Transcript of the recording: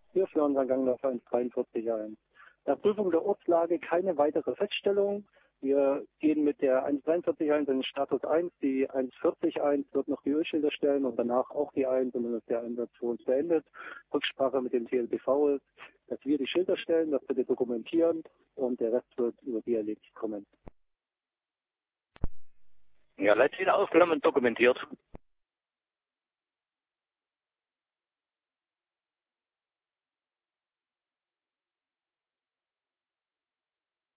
Wir führen dann Gang auf 143 ein. Nach Prüfung der Ortslage keine weitere Feststellung. Wir gehen mit der 143 1 in den Status 1. Die 140 1 wird noch die Ölschilder stellen und danach auch die 1 und dann ist der Einsatz für uns beendet. Rücksprache mit dem TLBV ist, dass wir die Schilder stellen, das bitte dokumentieren und der Rest wird über die erledigt kommen. Ja, letztlich aufgenommen und dokumentiert.